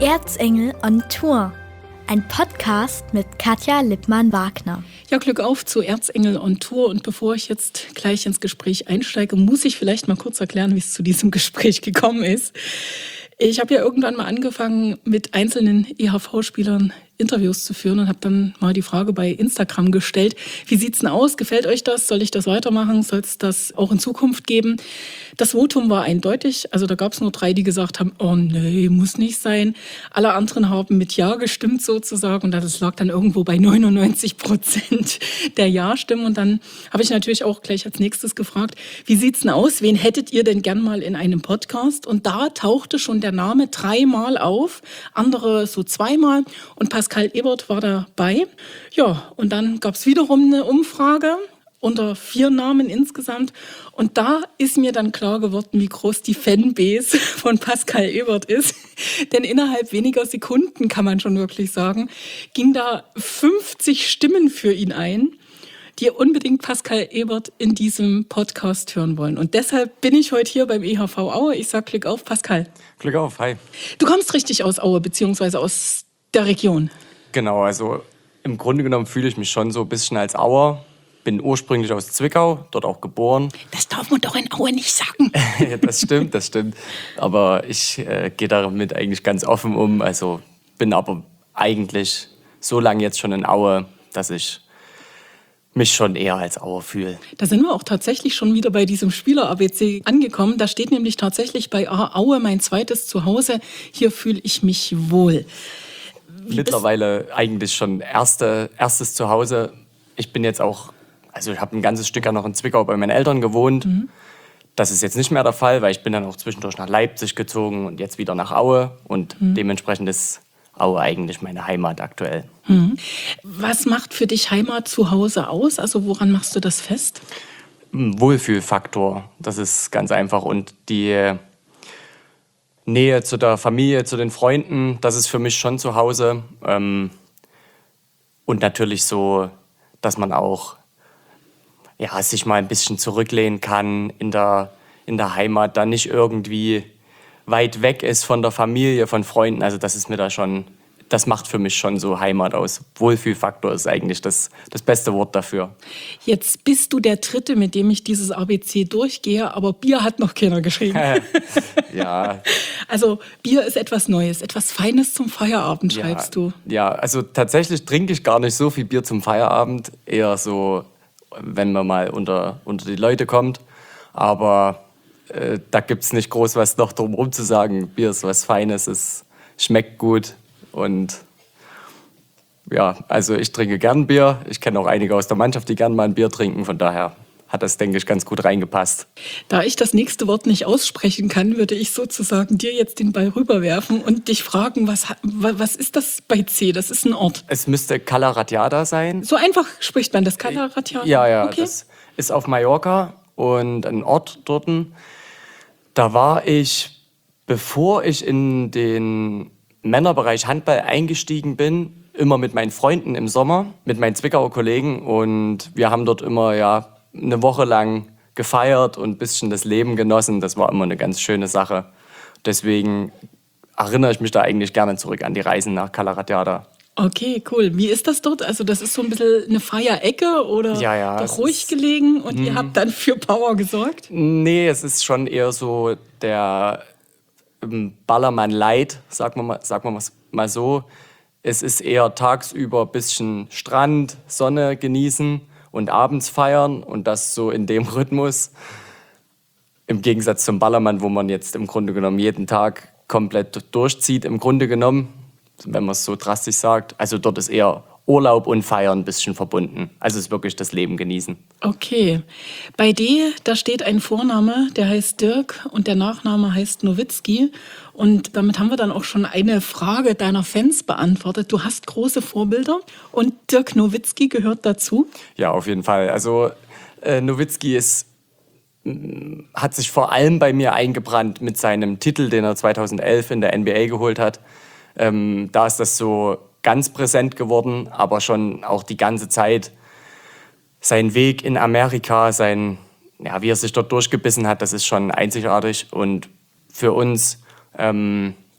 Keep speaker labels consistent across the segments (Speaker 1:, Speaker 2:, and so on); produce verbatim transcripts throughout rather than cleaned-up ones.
Speaker 1: Erzengel on Tour, ein Podcast mit Katja Lippmann-Wagner.
Speaker 2: Ja, Glück auf zu Erzengel on Tour. Und bevor ich jetzt gleich ins Gespräch einsteige, muss ich vielleicht mal kurz erklären, wie es zu diesem Gespräch gekommen ist. Ich habe ja irgendwann mal angefangen, mit einzelnen E H V-Spielern Interviews zu führen und habe dann mal die Frage bei Instagram gestellt, wie sieht's denn aus? Gefällt euch das? Soll ich das weitermachen? Soll es das auch in Zukunft geben? Das Votum war eindeutig. Also da gab es nur drei, die gesagt haben, oh nee, muss nicht sein. Alle anderen haben mit Ja gestimmt sozusagen und das lag dann irgendwo bei neunundneunzig Prozent der Ja-Stimmen. Und dann habe ich natürlich auch gleich als nächstes gefragt, wie sieht's denn aus? Wen hättet ihr denn gern mal in einem Podcast? Und da tauchte schon der Name dreimal auf, andere so zweimal und Pascal Ebert war dabei. Ja, und dann gab es wiederum eine Umfrage unter vier Namen insgesamt. Und da ist mir dann klar geworden, wie groß die Fanbase von Pascal Ebert ist. Denn innerhalb weniger Sekunden, kann man schon wirklich sagen, ging da fünfzig Stimmen für ihn ein, die unbedingt Pascal Ebert in diesem Podcast hören wollen. Und deshalb bin ich heute hier beim E H V Aue. Ich sage Glück auf, Pascal.
Speaker 3: Glück auf, hi.
Speaker 2: Du kommst richtig aus Aue, beziehungsweise aus der Region.
Speaker 3: Genau, also im Grunde genommen fühle ich mich schon so ein bisschen als Auer. Bin ursprünglich aus Zwickau, dort auch geboren.
Speaker 2: Das darf man doch in Aue nicht sagen.
Speaker 3: Das stimmt, das stimmt. Aber ich äh, gehe damit eigentlich ganz offen um. Also bin aber eigentlich so lange jetzt schon in Aue, dass ich mich schon eher als Auer fühle.
Speaker 2: Da sind wir auch tatsächlich schon wieder bei diesem Spieler-A B C angekommen. Da steht nämlich tatsächlich bei Aue mein zweites Zuhause. Hier fühle ich mich wohl. Wie
Speaker 3: Mittlerweile eigentlich schon erste, erstes Zuhause. Ich bin jetzt auch, also ich habe ein ganzes Stück ja noch in Zwickau bei meinen Eltern gewohnt. Mhm. Das ist jetzt nicht mehr der Fall, weil ich bin dann auch zwischendurch nach Leipzig gezogen und jetzt wieder nach Aue. Und mhm. dementsprechend ist Aue eigentlich meine Heimat aktuell.
Speaker 2: Mhm. Was macht für dich Heimat zu Hause aus? Also woran machst du das fest?
Speaker 3: Wohlfühlfaktor, das ist ganz einfach. Und die Nähe zu der Familie, zu den Freunden, das ist für mich schon zu Hause. Und natürlich so, dass man auch ja, sich mal ein bisschen zurücklehnen kann in der, in der Heimat, da nicht irgendwie weit weg ist von der Familie, von Freunden. Also das ist mir da schon, das macht für mich schon so Heimat aus. Wohlfühlfaktor ist eigentlich das, das beste Wort dafür.
Speaker 2: Jetzt bist du der Dritte, mit dem ich dieses A B C durchgehe, aber Bier hat noch keiner geschrieben.
Speaker 3: Ja.
Speaker 2: Also Bier ist etwas Neues, etwas Feines zum Feierabend,
Speaker 3: Ja,
Speaker 2: schreibst du.
Speaker 3: Ja, also tatsächlich trinke ich gar nicht so viel Bier zum Feierabend. Eher so, wenn man mal unter, unter die Leute kommt. Aber äh, da gibt es nicht groß was noch drum zu sagen. Bier ist was Feines, es schmeckt gut. Und ja, also ich trinke gern Bier. Ich kenne auch einige aus der Mannschaft, die gern mal ein Bier trinken. Von daher hat das, denke ich, ganz gut reingepasst.
Speaker 2: Da ich das nächste Wort nicht aussprechen kann, würde ich sozusagen dir jetzt den Ball rüberwerfen und dich fragen, was, was ist das bei C? Das ist ein Ort.
Speaker 3: Es müsste Cala Ratjada sein.
Speaker 2: So einfach spricht man das, Cala Ratjada?
Speaker 3: Ja, ja,
Speaker 2: okay.
Speaker 3: Das ist auf Mallorca und ein Ort dort. Da war ich, bevor ich in den Männerbereich Handball eingestiegen bin, immer mit meinen Freunden im Sommer, mit meinen Zwickauer Kollegen, und wir haben dort immer ja eine Woche lang gefeiert und ein bisschen das Leben genossen. Das war immer eine ganz schöne Sache. Deswegen erinnere ich mich da eigentlich gerne zurück an die Reisen nach Cala Ratjada.
Speaker 2: Okay, cool. Wie ist das dort? Also das ist so ein bisschen eine Feierecke oder
Speaker 3: ja, ja,
Speaker 2: doch ruhig gelegen und ihr habt dann für Power gesorgt?
Speaker 3: Nee, es ist schon eher so der Ballermann Light, sagen wir mal, sagen wir mal so. Es ist eher tagsüber ein bisschen Strand, Sonne genießen und abends feiern und das so in dem Rhythmus. Im Gegensatz zum Ballermann, wo man jetzt im Grunde genommen jeden Tag komplett durchzieht, im Grunde genommen, wenn man es so drastisch sagt. Also dort ist eher Urlaub und Feiern ein bisschen verbunden. Also es ist wirklich das Leben genießen.
Speaker 2: Okay. Bei D, da steht ein Vorname, der heißt Dirk und der Nachname heißt Nowitzki. Und damit haben wir dann auch schon eine Frage deiner Fans beantwortet. Du hast große Vorbilder und Dirk Nowitzki gehört dazu?
Speaker 3: Ja, auf jeden Fall. Also äh, Nowitzki ist, hat sich vor allem bei mir eingebrannt mit seinem Titel, den er zweitausendelf in der N B A geholt hat. Ähm, da ist das so ganz präsent geworden, aber schon auch die ganze Zeit sein Weg in Amerika, sein, ja, wie er sich dort durchgebissen hat, das ist schon einzigartig. Und für uns ähm,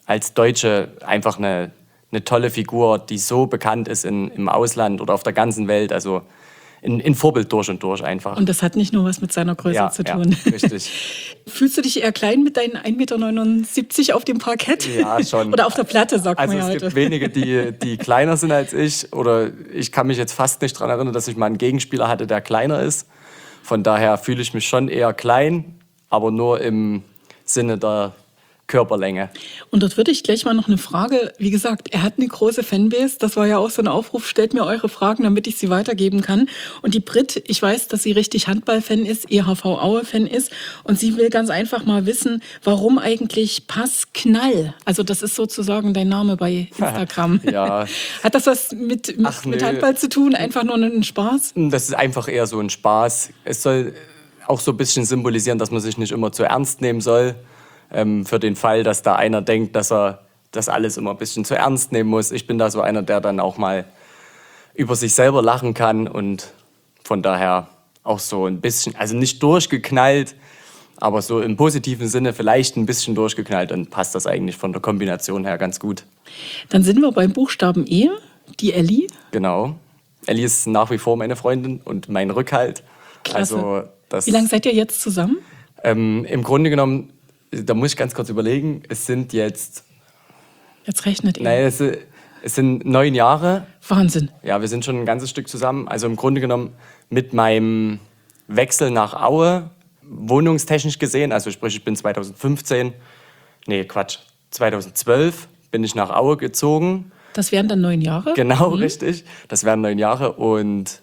Speaker 3: als Deutsche einfach eine, eine tolle Figur, die so bekannt ist in, im Ausland oder auf der ganzen Welt. Also ein, ein Vorbild durch und durch einfach.
Speaker 2: Und das hat nicht nur was mit seiner Größe
Speaker 3: ja,
Speaker 2: zu tun.
Speaker 3: Ja, richtig.
Speaker 2: Fühlst du dich eher klein mit deinen ein Meter neunundsiebzig auf dem Parkett?
Speaker 3: Ja, schon.
Speaker 2: Oder auf der Platte, sagt
Speaker 3: also
Speaker 2: man ja
Speaker 3: es
Speaker 2: heute.
Speaker 3: gibt wenige, die, die kleiner sind als ich. Oder ich kann mich jetzt fast nicht daran erinnern, dass ich mal einen Gegenspieler hatte, der kleiner ist. Von daher fühle ich mich schon eher klein, aber nur im Sinne der Körperlänge.
Speaker 2: Und dort würde ich gleich mal noch eine Frage, wie gesagt, er hat eine große Fanbase, das war ja auch so ein Aufruf, stellt mir eure Fragen, damit ich sie weitergeben kann. Und die Brit, ich weiß, dass sie richtig Handball-Fan ist, E H V Aue-Fan ist und sie will ganz einfach mal wissen, warum eigentlich Pass Knall? Also das ist sozusagen dein Name bei Instagram.
Speaker 3: Ja.
Speaker 2: Hat das was mit, mit,
Speaker 3: Ach,
Speaker 2: mit
Speaker 3: nö.
Speaker 2: Handball zu tun? Einfach nur ein Spaß?
Speaker 3: Das ist einfach eher so ein Spaß. Es soll auch so ein bisschen symbolisieren, dass man sich nicht immer zu ernst nehmen soll. Ähm, für den Fall, dass da einer denkt, dass er das alles immer ein bisschen zu ernst nehmen muss. Ich bin da so einer, der dann auch mal über sich selber lachen kann und von daher auch so ein bisschen, also nicht durchgeknallt, aber so im positiven Sinne vielleicht ein bisschen durchgeknallt, dann passt das eigentlich von der Kombination her ganz gut.
Speaker 2: Dann sind wir beim Buchstaben E, die Elli.
Speaker 3: Genau. Elli ist nach wie vor meine Freundin und mein Rückhalt.
Speaker 2: Klasse.
Speaker 3: Also das,
Speaker 2: Wie lange seid ihr jetzt zusammen?
Speaker 3: Ähm, Im Grunde genommen, da muss ich ganz kurz überlegen, es sind jetzt,
Speaker 2: Jetzt rechnet ihr.
Speaker 3: nein, es, es sind neun Jahre.
Speaker 2: Wahnsinn.
Speaker 3: Ja, wir sind schon ein ganzes Stück zusammen. Also im Grunde genommen mit meinem Wechsel nach Aue, wohnungstechnisch gesehen, also sprich, ich bin zweitausendfünfzehn, nee, Quatsch, zweitausendzwölf bin ich nach Aue gezogen.
Speaker 2: Das wären dann neun Jahre?
Speaker 3: Genau, mhm. richtig. Das wären neun Jahre und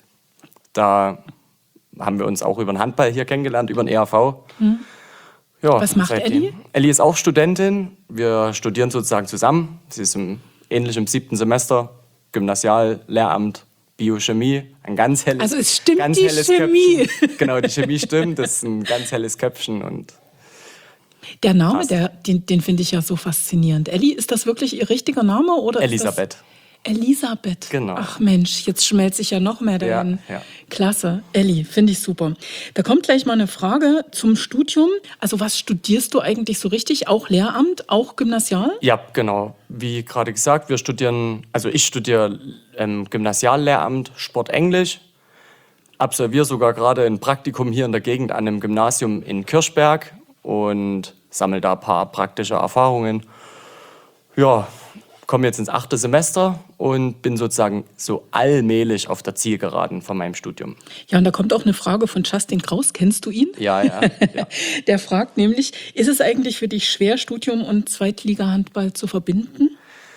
Speaker 3: da haben wir uns auch über den Handball hier kennengelernt, über den E H V.
Speaker 2: Mhm.
Speaker 3: Ja,
Speaker 2: was macht
Speaker 3: seitdem.
Speaker 2: Elli?
Speaker 3: Elli ist auch Studentin. Wir studieren sozusagen zusammen. Sie ist im, ähnlich im siebten Semester, Gymnasial, Lehramt, Biochemie. Ein ganz helles,
Speaker 2: also es stimmt
Speaker 3: ganz
Speaker 2: die
Speaker 3: helles
Speaker 2: Chemie.
Speaker 3: Köpfchen. Genau, die Chemie stimmt. Das ist ein ganz helles Köpfchen. Und
Speaker 2: der Name, der, den, den finde ich ja so faszinierend. Elli, ist das wirklich ihr richtiger Name? Oder
Speaker 3: Elisabeth.
Speaker 2: Ist das Elisabeth.
Speaker 3: Genau.
Speaker 2: Ach Mensch, jetzt schmelze ich ja noch mehr dahin.
Speaker 3: Ja, ja.
Speaker 2: Klasse. Elli, finde ich super. Da kommt gleich mal eine Frage zum Studium. Also was studierst du eigentlich so richtig? Auch Lehramt, auch Gymnasial?
Speaker 3: Ja, genau. Wie gerade gesagt, wir studieren, also ich studiere ähm, Gymnasiallehramt, Sport Englisch, absolviere sogar gerade ein Praktikum hier in der Gegend an einem Gymnasium in Kirchberg und sammle da ein paar praktische Erfahrungen. Ja, komme jetzt ins achte Semester und bin sozusagen so allmählich auf der Zielgeraden von meinem Studium.
Speaker 2: Ja, und da kommt auch eine Frage von Justin Kraus. Kennst du ihn?
Speaker 3: Ja, ja. ja.
Speaker 2: Der fragt nämlich, ist es eigentlich für dich schwer, Studium und Zweitliga-Handball zu verbinden?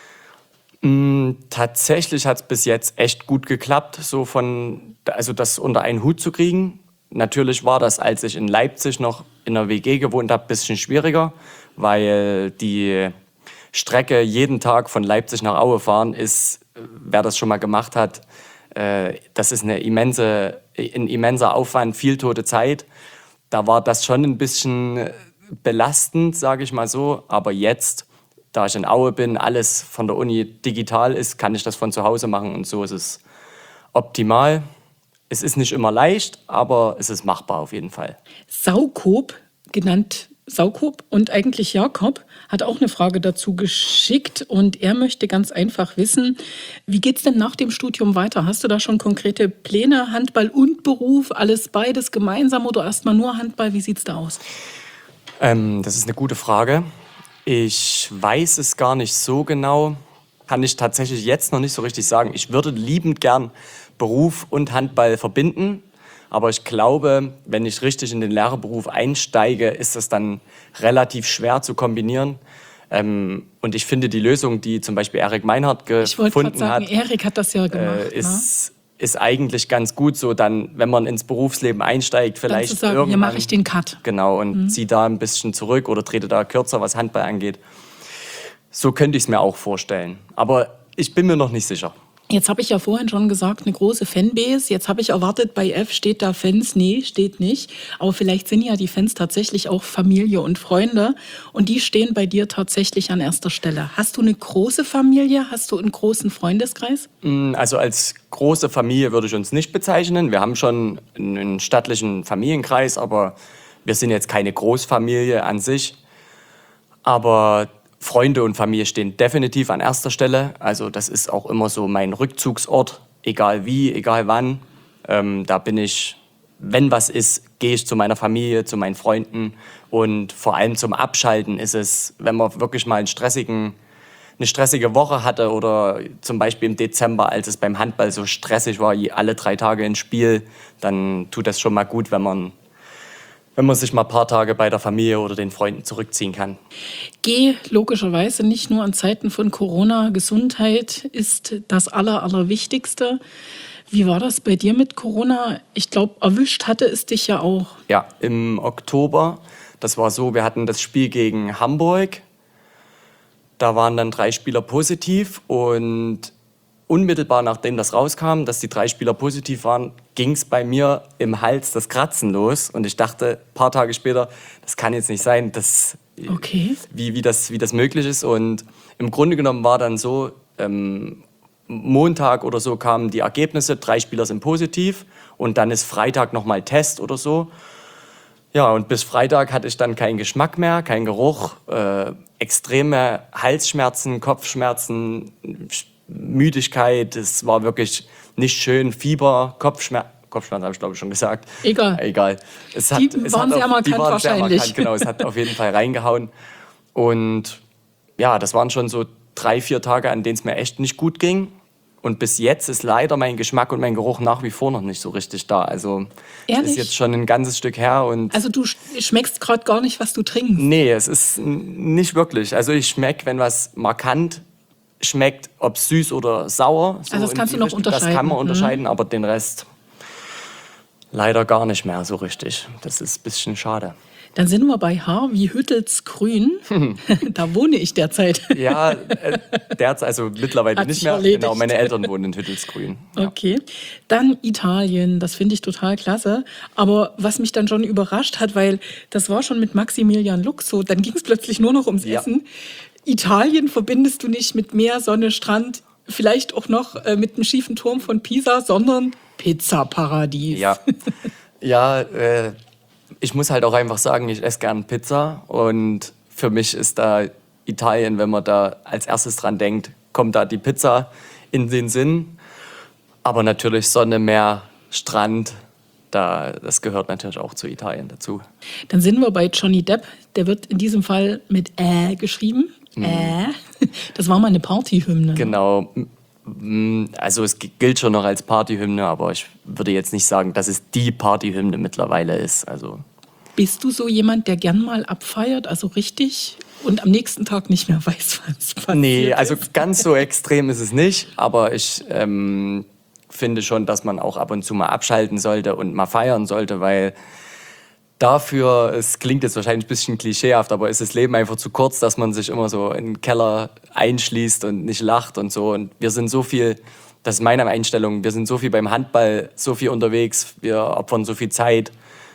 Speaker 3: Mm, tatsächlich hat es bis jetzt echt gut geklappt, so von, also das unter einen Hut zu kriegen. Natürlich war das, als ich in Leipzig noch in einer W G gewohnt habe, ein bisschen schwieriger, weil die Strecke jeden Tag von Leipzig nach Aue fahren ist, wer das schon mal gemacht hat, äh, das ist eine immense, ein immenser Aufwand, viel tote Zeit. Da war das schon ein bisschen belastend, sage ich mal so. Aber jetzt, da ich in Aue bin, alles von der Uni digital ist, kann ich das von zu Hause machen und so ist es optimal. Es ist nicht immer leicht, aber es ist machbar auf jeden Fall.
Speaker 2: Saukob, genannt Saukob und eigentlich Jakob, hat auch eine Frage dazu geschickt und er möchte ganz einfach wissen, wie geht's denn nach dem Studium weiter? Hast du da schon konkrete Pläne, Handball und Beruf, alles beides gemeinsam oder erstmal nur Handball? Wie sieht's da aus?
Speaker 3: Ähm, das ist eine gute Frage. Ich weiß es gar nicht so genau, kann ich tatsächlich jetzt noch nicht so richtig sagen. Ich würde liebend gern Beruf und Handball verbinden. Aber ich glaube, wenn ich richtig in den Lehrerberuf einsteige, ist das dann relativ schwer zu kombinieren. Ähm, und ich finde die Lösung, die zum Beispiel Erik Meinhardt gefunden
Speaker 2: ich wollte gerade sagen,
Speaker 3: hat,
Speaker 2: Erik hat das ja gemacht.
Speaker 3: äh, ist, ne? ist eigentlich ganz gut so, dann, wenn man ins Berufsleben einsteigt, vielleicht
Speaker 2: dann zu sagen,
Speaker 3: irgendwann,
Speaker 2: hier mache ich den Cut.
Speaker 3: Genau, und mhm. ziehe da ein bisschen zurück oder trete da kürzer, was Handball angeht. So könnte ich es mir auch vorstellen. Aber ich bin mir noch nicht sicher.
Speaker 2: Jetzt habe ich ja vorhin schon gesagt, eine große Fanbase. Jetzt habe ich erwartet, bei F steht da Fans. Nee, steht nicht. Aber vielleicht sind ja die Fans tatsächlich auch Familie und Freunde. Und die stehen bei dir tatsächlich an erster Stelle. Hast du eine große Familie? Hast du einen großen Freundeskreis?
Speaker 3: Also als große Familie würde ich uns nicht bezeichnen. Wir haben schon einen stattlichen Familienkreis, aber wir sind jetzt keine Großfamilie an sich. Aber Freunde und Familie stehen definitiv an erster Stelle. Also das ist auch immer so mein Rückzugsort, egal wie, egal wann. Ähm, da bin ich, wenn was ist, gehe ich zu meiner Familie, zu meinen Freunden. Und vor allem zum Abschalten ist es, wenn man wirklich mal einen stressigen, eine stressige Woche hatte oder zum Beispiel im Dezember, als es beim Handball so stressig war, alle drei Tage ein Spiel, dann tut das schon mal gut, wenn man, wenn man sich mal ein paar Tage bei der Familie oder den Freunden zurückziehen kann.
Speaker 2: Geh logischerweise nicht nur in Zeiten von Corona. Gesundheit ist das Aller, Allerwichtigste. Wie war das bei dir mit Corona? Ich glaube, erwischt hatte es dich ja auch.
Speaker 3: Ja, im Oktober, das war so, wir hatten das Spiel gegen Hamburg. Da waren dann drei Spieler positiv und unmittelbar nachdem das rauskam, dass die drei Spieler positiv waren, ging es bei mir im Hals das Kratzen los. Und ich dachte ein paar Tage später, das kann jetzt nicht sein, dass,
Speaker 2: okay.
Speaker 3: wie, wie, das, wie das möglich ist. Und im Grunde genommen war dann so, ähm, Montag oder so kamen die Ergebnisse, drei Spieler sind positiv und dann ist Freitag nochmal Test oder so. Ja, und bis Freitag hatte ich dann keinen Geschmack mehr, keinen Geruch, äh, extreme Halsschmerzen, Kopfschmerzen, Müdigkeit, es war wirklich nicht schön, Fieber, Kopfschmerzen. Kopfschmerzen habe ich glaube ich schon gesagt.
Speaker 2: Egal.
Speaker 3: Egal. Es hat,
Speaker 2: die
Speaker 3: es
Speaker 2: waren
Speaker 3: hat
Speaker 2: sehr
Speaker 3: auf,
Speaker 2: markant
Speaker 3: die waren
Speaker 2: wahrscheinlich.
Speaker 3: Sehr markant, genau, es hat auf jeden Fall reingehauen. Und ja, das waren schon so drei, vier Tage, an denen es mir echt nicht gut ging. Und bis jetzt ist leider mein Geschmack und mein Geruch nach wie vor noch nicht so richtig da. Also es ist jetzt schon ein ganzes Stück her. Und
Speaker 2: also du schmeckst gerade gar nicht, was du trinkst?
Speaker 3: Nee, es ist nicht wirklich. Also ich schmecke, wenn was markant schmeckt, ob süß oder sauer. So
Speaker 2: also das kannst du noch
Speaker 3: Richtung,
Speaker 2: unterscheiden?
Speaker 3: Das kann man unterscheiden,
Speaker 2: mhm.
Speaker 3: aber den Rest leider gar nicht mehr so richtig. Das ist ein bisschen schade.
Speaker 2: Dann sind wir bei Haar wie Hüttelsgrün. Da wohne ich derzeit.
Speaker 3: Ja, äh, derzeit, also mittlerweile
Speaker 2: Hat
Speaker 3: nicht
Speaker 2: sich
Speaker 3: mehr.
Speaker 2: erledigt.
Speaker 3: Genau, meine Eltern wohnen in Hüttelsgrün. Ja.
Speaker 2: Okay. Dann Italien, das finde ich total klasse. Aber was mich dann schon überrascht hat, weil das war schon mit Maximilian Lux so, dann ging es plötzlich nur noch ums
Speaker 3: Ja.
Speaker 2: Essen. Italien verbindest du nicht mit Meer, Sonne, Strand, vielleicht auch noch äh, mit einem schiefen Turm von Pisa, sondern Pizzaparadies.
Speaker 3: Ja, ja äh, ich muss halt auch einfach sagen, ich esse gern Pizza und für mich ist da Italien, wenn man da als erstes dran denkt, kommt da die Pizza in den Sinn. Aber natürlich Sonne, Meer, Strand, da, das gehört natürlich auch zu Italien dazu.
Speaker 2: Dann sind wir bei Johnny Depp, der wird in diesem Fall mit Ä geschrieben. Mhm. Äh. Das war mal eine Partyhymne.
Speaker 3: Genau. Also es gilt schon noch als Partyhymne, aber ich würde jetzt nicht sagen, dass es die Partyhymne mittlerweile ist. Also
Speaker 2: bist du so jemand, der gern mal abfeiert, also richtig, und am nächsten Tag nicht mehr weiß, was passiert
Speaker 3: Nee, also
Speaker 2: ist?
Speaker 3: ganz so extrem ist es nicht, aber ich ähm, finde schon, dass man auch ab und zu mal abschalten sollte und mal feiern sollte, weil dafür, es klingt jetzt wahrscheinlich ein bisschen klischeehaft, aber ist das Leben einfach zu kurz, dass man sich immer so in den Keller einschließt und nicht lacht und so. Und wir sind so viel, das ist meine Einstellung, wir sind so viel beim Handball, so viel unterwegs, wir opfern so viel Zeit,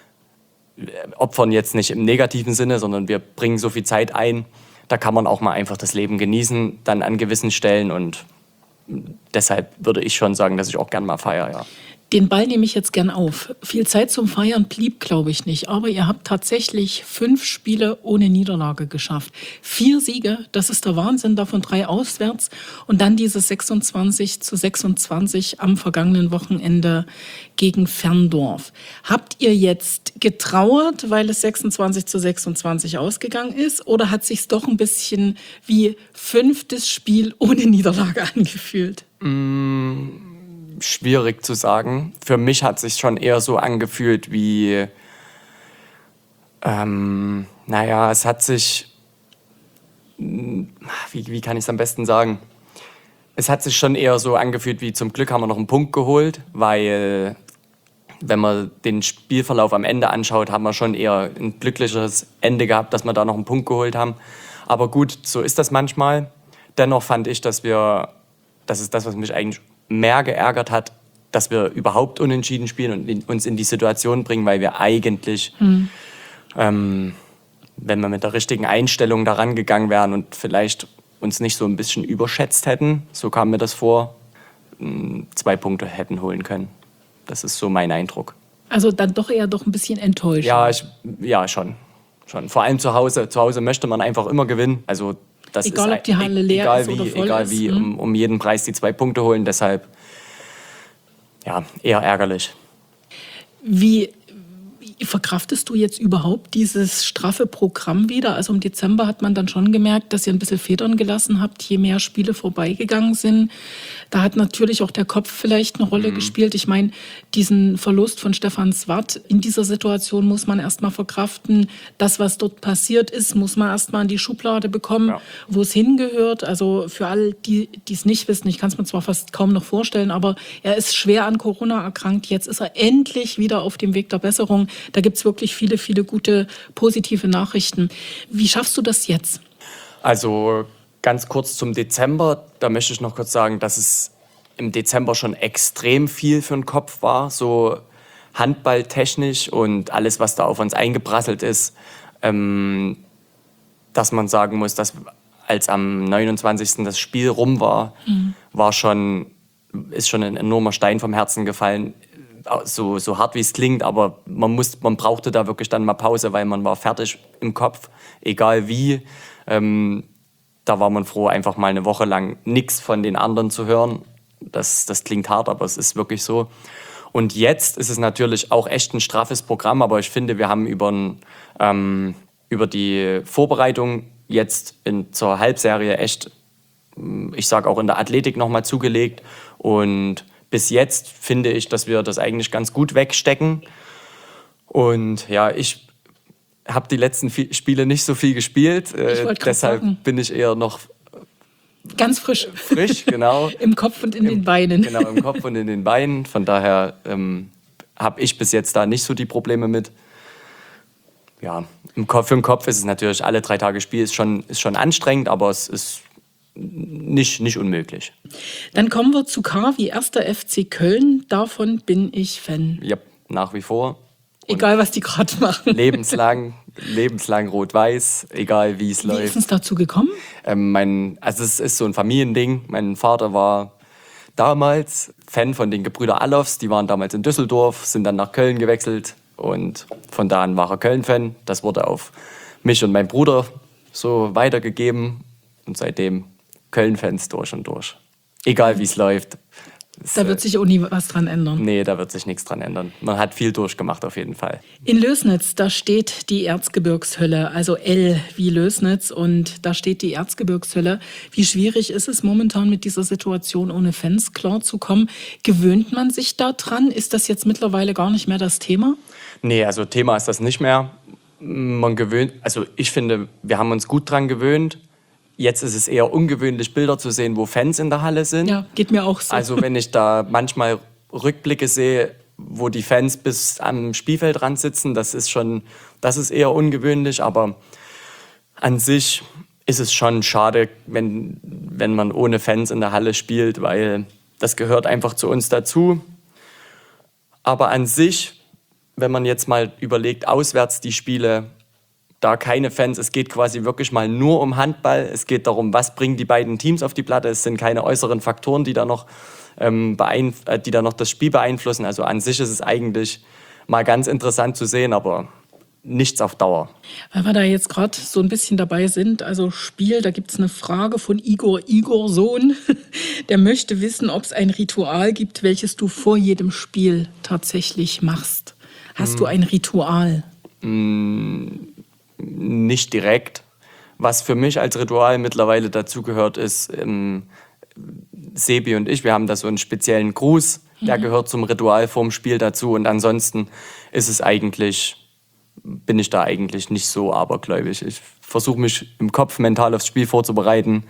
Speaker 3: opfern jetzt nicht im negativen Sinne, sondern wir bringen so viel Zeit ein. Da kann man auch mal einfach das Leben genießen, dann an gewissen Stellen. Und deshalb würde ich schon sagen, dass ich auch gern mal feiere, ja.
Speaker 2: Den Ball nehme ich jetzt gern auf. Viel Zeit zum Feiern blieb, glaube ich, nicht. Aber ihr habt tatsächlich fünf Spiele ohne Niederlage geschafft. Vier Siege, das ist der Wahnsinn, davon drei auswärts. Und dann dieses sechsundzwanzig zu sechsundzwanzig am vergangenen Wochenende gegen Ferndorf. Habt ihr jetzt getrauert, weil es sechsundzwanzig zu sechsundzwanzig ausgegangen ist? Oder hat sich's doch ein bisschen wie fünftes Spiel ohne Niederlage angefühlt?
Speaker 3: Mmh. Schwierig zu sagen. Für mich hat es sich schon eher so angefühlt wie, ähm, naja, es hat sich, wie, wie kann ich es am besten sagen? Es hat sich schon eher so angefühlt wie, zum Glück haben wir noch einen Punkt geholt, weil wenn man den Spielverlauf am Ende anschaut, haben wir schon eher ein glücklicheres Ende gehabt, dass wir da noch einen Punkt geholt haben. Aber gut, so ist das manchmal. Dennoch fand ich, dass wir, das ist das, was mich eigentlich mehr geärgert hat, dass wir überhaupt unentschieden spielen und in, uns in die Situation bringen, weil wir eigentlich, mhm. ähm, wenn wir mit der richtigen Einstellung daran gegangen wären und vielleicht uns nicht so ein bisschen überschätzt hätten, so kam mir das vor, zwei Punkte hätten holen können. Das ist so mein Eindruck.
Speaker 2: Also dann doch eher doch ein bisschen enttäuscht.
Speaker 3: Ja, ich, ja schon, schon. Vor allem zu Hause. Zu Hause möchte man einfach immer gewinnen. Also das
Speaker 2: egal,
Speaker 3: ist
Speaker 2: ob die Halle leer
Speaker 3: egal
Speaker 2: ist
Speaker 3: wie,
Speaker 2: oder voll
Speaker 3: egal
Speaker 2: ist.
Speaker 3: wie,
Speaker 2: Hm.
Speaker 3: um, um jeden Preis die zwei Punkte holen. Deshalb ja, eher ärgerlich.
Speaker 2: Wie, wie verkraftest du jetzt überhaupt dieses straffe Programm wieder? Also im Dezember hat man dann schon gemerkt, dass ihr ein bisschen Federn gelassen habt, je mehr Spiele vorbeigegangen sind. Da hat natürlich auch der Kopf vielleicht eine Rolle mhm. gespielt. Ich meine, diesen Verlust von Stefan Swart in dieser Situation muss man erst mal verkraften. Das, was dort passiert ist, muss man erst mal in die Schublade bekommen, ja. wo es hingehört. Also für alle, die es nicht wissen, ich kann es mir zwar fast kaum noch vorstellen, aber er ist schwer an Corona erkrankt. Jetzt ist er endlich wieder auf dem Weg der Besserung. Da gibt es wirklich viele, viele gute, positive Nachrichten. Wie schaffst du das jetzt?
Speaker 3: Also ganz kurz zum Dezember. Da möchte ich noch kurz sagen, dass es im Dezember schon extrem viel für den Kopf war, so handballtechnisch und alles, was da auf uns eingeprasselt ist. Ähm, dass man sagen muss, dass als am neunundzwanzigsten das Spiel rum war, mhm. war schon, ist schon ein enormer Stein vom Herzen gefallen. So, so hart wie es klingt, aber man, muss, man brauchte da wirklich dann mal Pause, weil man war fertig im Kopf, egal wie. Ähm, da war man froh, einfach mal eine Woche lang nichts von den anderen zu hören. Das, das klingt hart, aber es ist wirklich so. Und jetzt ist es natürlich auch echt ein straffes Programm, aber ich finde, wir haben über, ein, ähm, über die Vorbereitung jetzt in, zur Halbserie echt, ich sage auch in der Athletik nochmal zugelegt. Und bis jetzt finde ich, dass wir das eigentlich ganz gut wegstecken. Und ja, ich habe die letzten Spiele nicht so viel gespielt. Äh, deshalb sagen. bin ich eher noch
Speaker 2: ganz frisch.
Speaker 3: Frisch, genau.
Speaker 2: Im Kopf und in
Speaker 3: Im,
Speaker 2: den Beinen.
Speaker 3: Genau, im Kopf und in den Beinen. Von daher ähm, habe ich bis jetzt da nicht so die Probleme mit. Ja, im Kopf, für den Kopf ist es natürlich, alle drei Tage Spiel ist schon, ist schon anstrengend, aber es ist nicht, nicht unmöglich.
Speaker 2: Dann kommen wir zu K wie erster F C Köln. Davon bin ich Fan.
Speaker 3: Ja, nach wie vor.
Speaker 2: Egal, was die gerade machen.
Speaker 3: Lebenslang, lebenslang rot-weiß, egal wie es läuft.
Speaker 2: Wie ist es dazu gekommen?
Speaker 3: Ähm, mein, also es ist so ein Familiending. Mein Vater war damals Fan von den Gebrüder Allofs. Die waren damals in Düsseldorf, sind dann nach Köln gewechselt. Und von da an war er Köln-Fan. Das wurde auf mich und meinen Bruder so weitergegeben. Und seitdem Köln-Fans durch und durch. Egal wie es läuft.
Speaker 2: Da wird sich auch nie was dran ändern.
Speaker 3: Nee, da wird sich nichts dran ändern. Man hat viel durchgemacht auf jeden Fall.
Speaker 2: In Lößnitz, da steht die Erzgebirgshölle, also L wie Lößnitz, und da steht die Erzgebirgshölle. Wie schwierig ist es momentan mit dieser Situation ohne Fans klarzukommen? Gewöhnt man sich da dran? Ist das jetzt mittlerweile gar nicht mehr das Thema?
Speaker 3: Nee, also Thema ist das nicht mehr. Man gewöhnt, also ich finde, wir haben uns gut dran gewöhnt. Jetzt ist es eher ungewöhnlich, Bilder zu sehen, wo Fans in der Halle sind.
Speaker 2: Ja, geht mir auch so.
Speaker 3: Also wenn ich da manchmal Rückblicke sehe, wo die Fans bis am Spielfeldrand sitzen, das ist schon, das ist eher ungewöhnlich. Aber an sich ist es schon schade, wenn, wenn man ohne Fans in der Halle spielt, weil das gehört einfach zu uns dazu. Aber an sich, wenn man jetzt mal überlegt, auswärts die Spiele, da keine Fans, es geht quasi wirklich mal nur um Handball. Es geht darum, was bringen die beiden Teams auf die Platte. Es sind keine äußeren Faktoren, die da noch, ähm, beeinf- äh, die da noch das Spiel beeinflussen. Also an sich ist es eigentlich mal ganz interessant zu sehen, aber nichts auf Dauer.
Speaker 2: Weil wir da jetzt gerade so ein bisschen dabei sind, also Spiel, da gibt es eine Frage von Igor Igorsohn. Der möchte wissen, ob es ein Ritual gibt, welches du vor jedem Spiel tatsächlich machst. Hast hm. du ein Ritual?
Speaker 3: Hm. Nicht direkt. Was für mich als Ritual mittlerweile dazugehört, ist ähm, Sebi und ich, wir haben da so einen speziellen Gruß, der mhm. gehört zum Ritual vorm Spiel dazu. Und ansonsten ist es eigentlich, bin ich da eigentlich nicht so abergläubig. Ich versuche mich im Kopf mental aufs Spiel vorzubereiten.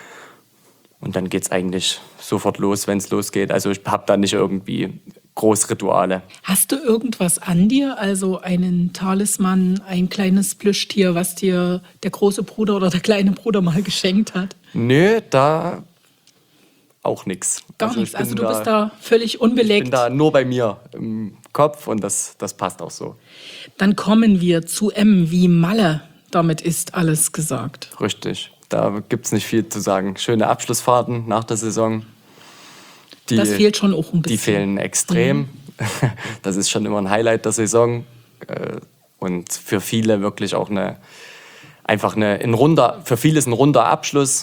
Speaker 3: Und dann geht es eigentlich sofort los, wenn es losgeht. Also ich habe da nicht irgendwie Großrituale.
Speaker 2: Hast du irgendwas an dir, also einen Talisman, ein kleines Plüschtier, was dir der große Bruder oder der kleine Bruder mal geschenkt hat?
Speaker 3: Nö, da auch nichts.
Speaker 2: Gar also nichts, also du da, bist da völlig unbeleckt.
Speaker 3: Ich bin da nur bei mir im Kopf und das, das passt auch so.
Speaker 2: Dann kommen wir zu M wie Malle. Damit ist alles gesagt.
Speaker 3: Richtig, da gibt es nicht viel zu sagen. Schöne Abschlussfahrten nach der Saison. Die,
Speaker 2: das fehlt schon auch ein bisschen.
Speaker 3: Die fehlen extrem. Mhm. Das ist schon immer ein Highlight der Saison. Und für viele wirklich auch eine einfach eine, ein runder, für vieles ein runder Abschluss.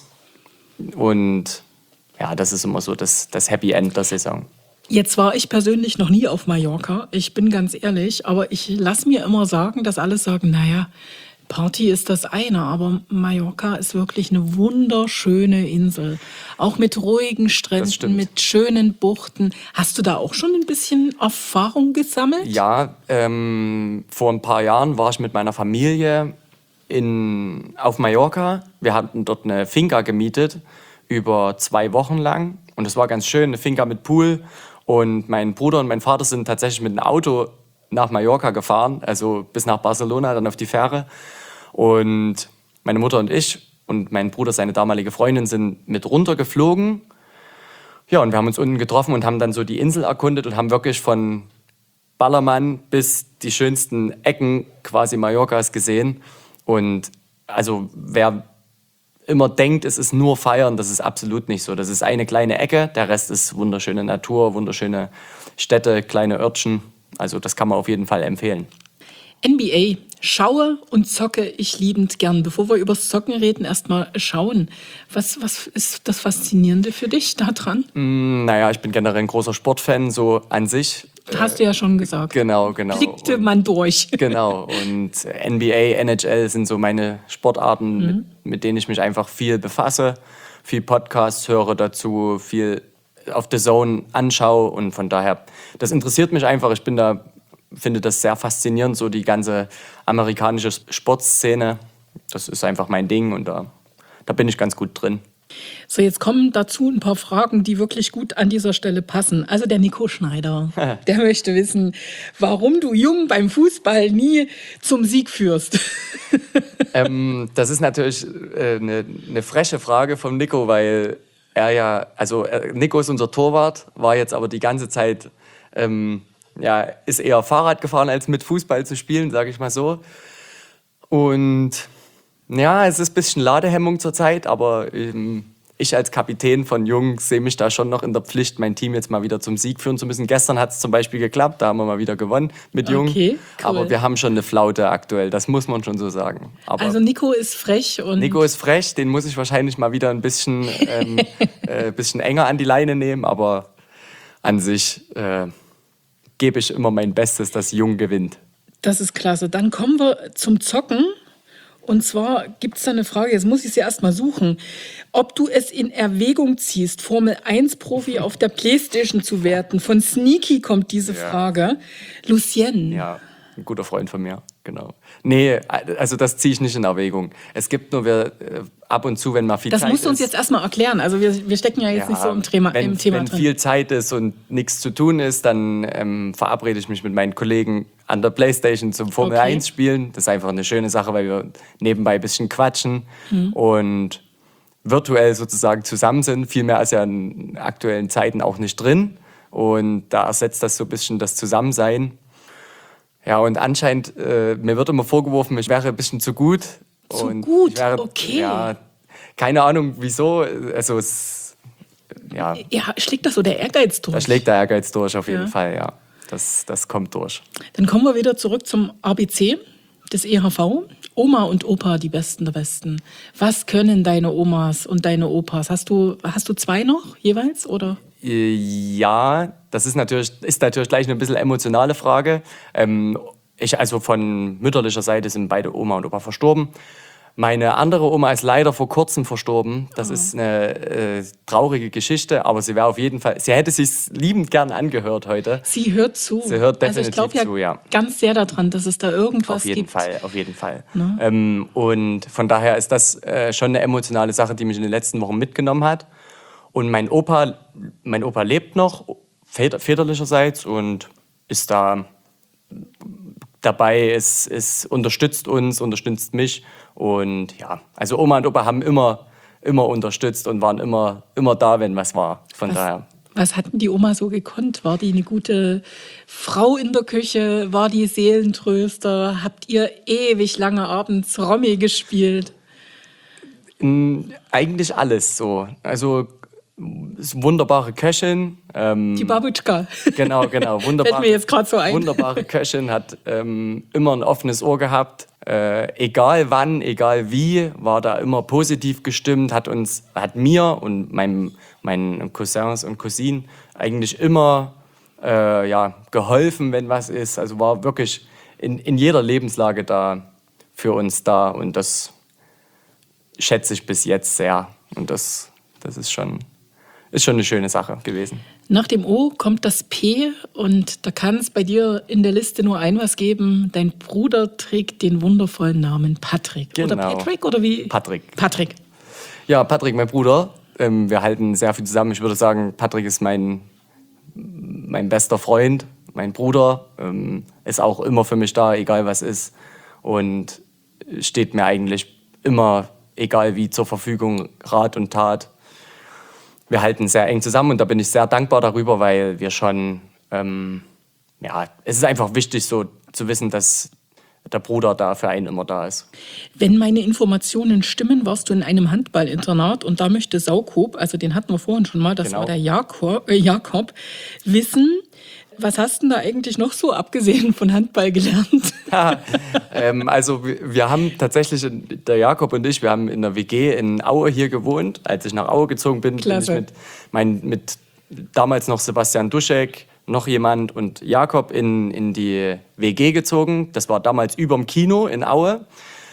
Speaker 3: Und ja, das ist immer so das, das Happy End der Saison.
Speaker 2: Jetzt war ich persönlich noch nie auf Mallorca, ich bin ganz ehrlich, aber ich lasse mir immer sagen, dass alle sagen, naja, Party ist das eine, aber Mallorca ist wirklich eine wunderschöne Insel. Auch mit ruhigen Stränden, mit schönen Buchten. Hast du da auch schon ein bisschen Erfahrung gesammelt?
Speaker 3: Ja, ähm, vor ein paar Jahren war ich mit meiner Familie in, auf Mallorca. Wir hatten dort eine Finca gemietet, über zwei Wochen lang. Und es war ganz schön, eine Finca mit Pool. Und mein Bruder und mein Vater sind tatsächlich mit einem Auto nach Mallorca gefahren, also bis nach Barcelona, dann auf die Fähre. Und meine Mutter und ich und mein Bruder, seine damalige Freundin, sind mit runtergeflogen. Ja, und wir haben uns unten getroffen und haben dann so die Insel erkundet und haben wirklich von Ballermann bis die schönsten Ecken quasi Mallorcas gesehen. Und also wer immer denkt, es ist nur Feiern, das ist absolut nicht so. Das ist eine kleine Ecke, der Rest ist wunderschöne Natur, wunderschöne Städte, kleine Örtchen. Also das kann man auf jeden Fall empfehlen.
Speaker 2: N B A, schaue und zocke ich liebend gern. Bevor wir übers Zocken reden, erstmal schauen. Was, was ist das Faszinierende für dich daran?
Speaker 3: Mm, naja, ich bin generell ein großer Sportfan, so an sich.
Speaker 2: Hast du ja schon gesagt.
Speaker 3: Genau, genau.
Speaker 2: Blickte man durch.
Speaker 3: Genau, und N B A, N H L sind so meine Sportarten, mhm. mit, mit denen ich mich einfach viel befasse, viel Podcasts höre dazu, viel auf The Zone anschaue und von daher, das interessiert mich einfach. Ich bin da, finde das sehr faszinierend, so die ganze amerikanische Sportszene. Das ist einfach mein Ding und da, da bin ich ganz gut drin.
Speaker 2: So, jetzt kommen dazu ein paar Fragen, die wirklich gut an dieser Stelle passen. Also der Nico Schneider, der möchte wissen, warum du Jung beim Fußball nie zum Sieg führst.
Speaker 3: ähm, das ist natürlich äh, eine, eine freche Frage vom Nico, weil er ja, also äh, Nico ist unser Torwart, war jetzt aber die ganze Zeit, ähm, ja, ist eher Fahrrad gefahren, als mit Fußball zu spielen, sage ich mal so. Und ja, es ist ein bisschen Ladehemmung zurzeit, aber ähm, ich als Kapitän von Jung sehe mich da schon noch in der Pflicht, mein Team jetzt mal wieder zum Sieg führen zu müssen. Gestern hat es zum Beispiel geklappt, da haben wir mal wieder gewonnen mit Jung.
Speaker 2: Okay, cool.
Speaker 3: Aber wir haben schon eine Flaute aktuell, das muss man schon so sagen. Aber
Speaker 2: also Nico ist frech und...
Speaker 3: Nico ist frech, den muss ich wahrscheinlich mal wieder ein bisschen, ähm, äh, bisschen enger an die Leine nehmen, aber an sich äh, gebe ich immer mein Bestes, dass Jung gewinnt.
Speaker 2: Das ist klasse. Dann kommen wir zum Zocken. Und zwar gibt es da eine Frage, jetzt muss ich sie erst mal suchen, ob du es in Erwägung ziehst, Formel eins Profi auf der Playstation zu werden. Von Sneaky kommt diese
Speaker 3: Ja.
Speaker 2: Frage. Lucien.
Speaker 3: Ja, ein guter Freund von mir, genau. Nee, also das ziehe ich nicht in Erwägung. Es gibt nur wir, äh, ab und zu, wenn mal viel
Speaker 2: Das
Speaker 3: Zeit
Speaker 2: musst du uns
Speaker 3: ist.
Speaker 2: jetzt erstmal erklären. Also wir, wir stecken ja jetzt
Speaker 3: Ja,
Speaker 2: nicht so im Thema,
Speaker 3: wenn,
Speaker 2: im Thema
Speaker 3: wenn
Speaker 2: drin.
Speaker 3: viel Zeit ist und nichts zu tun ist, dann ähm, verabrede ich mich mit meinen Kollegen an der Playstation zum Formel
Speaker 2: Okay.
Speaker 3: eins spielen. Das ist einfach eine schöne Sache, weil wir nebenbei ein bisschen quatschen
Speaker 2: Mhm.
Speaker 3: und virtuell sozusagen zusammen sind. Viel mehr ist ja in aktuellen Zeiten auch nicht drin. Und da ersetzt das so ein bisschen das Zusammensein. Ja, und anscheinend, äh, mir wird immer vorgeworfen, ich wäre ein bisschen zu gut.
Speaker 2: Zu
Speaker 3: und
Speaker 2: gut?
Speaker 3: ich wäre,
Speaker 2: Okay.
Speaker 3: Ja, keine Ahnung, wieso. Also es, ja,
Speaker 2: Ja, schlägt das so der Ehrgeiz durch?
Speaker 3: da schlägt der Ehrgeiz durch auf jeden
Speaker 2: Ja.
Speaker 3: Fall, ja. Das, das kommt durch.
Speaker 2: Dann kommen wir wieder zurück zum A B C des E H V. Oma und Opa, die Besten der Besten. Was können deine Omas und deine Opas? Hast du, hast du zwei noch jeweils, oder?
Speaker 3: Äh, Ja, das ist natürlich, ist natürlich gleich eine bisschen emotionale Frage. Ähm, ich, also von mütterlicher Seite sind beide Oma und Opa verstorben. Meine andere Oma ist leider vor kurzem verstorben. Das
Speaker 2: Oh.
Speaker 3: ist eine äh, traurige Geschichte, aber sie wäre auf jeden Fall, sie hätte sich liebend gern angehört heute.
Speaker 2: Sie hört zu.
Speaker 3: Sie hört
Speaker 2: also ich
Speaker 3: definitiv
Speaker 2: glaube ja,
Speaker 3: zu, ja.
Speaker 2: ganz sehr daran, dass es da irgendwas
Speaker 3: Auf jeden
Speaker 2: gibt.
Speaker 3: Fall, auf jeden Fall.
Speaker 2: Ne?
Speaker 3: Ähm, und von daher ist das äh, schon eine emotionale Sache, die mich in den letzten Wochen mitgenommen hat. Und mein Opa, mein Opa lebt noch, väter, väterlicherseits, und ist da dabei, ist, ist, unterstützt uns, unterstützt mich. Und ja, also Oma und Opa haben immer, immer unterstützt und waren immer, immer da, wenn was war. Von
Speaker 2: Was,
Speaker 3: daher.
Speaker 2: was hatten die Oma so gekonnt? War die eine gute Frau in der Küche? War die Seelentröster? Habt ihr ewig lange abends Romy gespielt?
Speaker 3: Mm, Eigentlich alles so. Also ist wunderbare Köchin. Ähm,
Speaker 2: Die Babutschka.
Speaker 3: Genau, genau. Wunderbare,
Speaker 2: Fällt mir jetzt gerade so ein.
Speaker 3: Wunderbare Köchin, hat ähm, immer ein offenes Ohr gehabt. Äh, egal wann, egal wie, war da immer positiv gestimmt, hat uns, hat mir und meinem, meinen Cousins und Cousinen eigentlich immer äh, ja, geholfen, wenn was ist. Also war wirklich in, in jeder Lebenslage da für uns da und das schätze ich bis jetzt sehr. Und das, das ist schon, ist schon eine schöne Sache gewesen.
Speaker 2: Nach dem O kommt das P und da kann es bei dir in der Liste nur ein was geben. Dein Bruder trägt den wundervollen Namen Patrick.
Speaker 3: Genau.
Speaker 2: Oder Patrick oder wie?
Speaker 3: Patrick.
Speaker 2: Patrick.
Speaker 3: Ja, Patrick, mein Bruder. Ähm, wir halten sehr viel zusammen. Ich würde sagen, Patrick ist mein, mein bester Freund, mein Bruder. Ähm, ist auch immer für mich da, egal was ist. Und steht mir eigentlich immer, egal wie, zur Verfügung, Rat und Tat. Wir halten sehr eng zusammen und da bin ich sehr dankbar darüber, weil wir schon, ähm, ja, es ist einfach wichtig so zu wissen, dass der Bruder da für einen immer da ist.
Speaker 2: Wenn meine Informationen stimmen, warst du in einem Handballinternat und da möchte Saukob, also den hatten wir vorhin schon mal, das
Speaker 3: Genau.
Speaker 2: war der Jakob, äh, Jakob, wissen, was hast du denn da eigentlich noch so abgesehen von Handball gelernt?
Speaker 3: Ja, ähm, also wir, wir haben tatsächlich, der Jakob und ich, wir haben in der W G in Aue hier gewohnt. Als ich nach Aue gezogen bin,
Speaker 2: Klasse.
Speaker 3: bin ich mit, mein, mit damals noch Sebastian Duschek, noch jemand und Jakob in, in die W G gezogen. Das war damals überm Kino in Aue.